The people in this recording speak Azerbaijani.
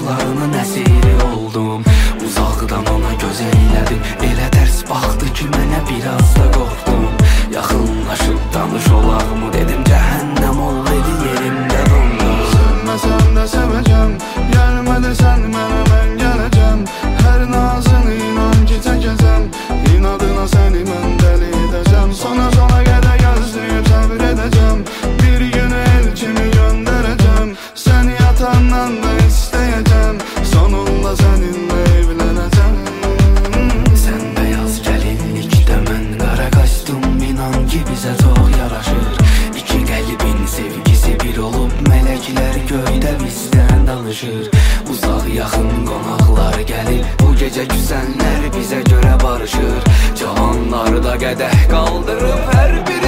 baxışlarının əsiri oldum. Uzaqdan ona göz eylədim, elə tərs baxdı ki mənə biraz da qorxdum. Yaxınlaşıb danış olaqmı dedim, cəhənnəm ol dedi, yerimdə dondum. Sevməsəm də sevəcəm, gəlmə desən mənə mən gələcəm. Hər nazını inan ki çəkəcəm, inadına səni mən dəli edəcəm. Sona qədər gözləyib səbir edəcəm, bir günü el kimi göndərəcəm. Səni yatandan da istəyəcəm, sonunda səninlə evlənəcəm. Sən beyaz gəlinlikdə, mən qara kostyum, inan ki bizə çox yaraşır. İki qəlbin sevgisi bir olub, mələklər göydə bizdən danışır. Uzaq yaxın qonaqlar gəlir, bu gecə küsənlər bizə görə barışır. Cavanlar da qədəh qaldırıb hər bir